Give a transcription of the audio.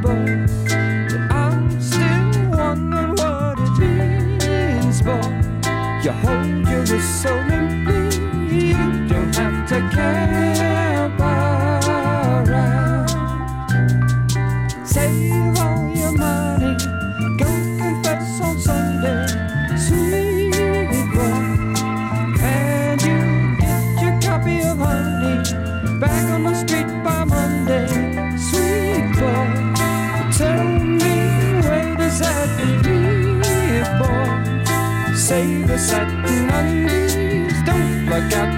boy. But I'm still wondering what it means, boy. You hold your wrist so limply, you don't have to camp around. Save all your money, go confess on Sunday, sweet boy. And you get your copy of Honey back on the street by Monday, sweet boy. Tell me, where does that leave, boy? Save the satin undies, don't look out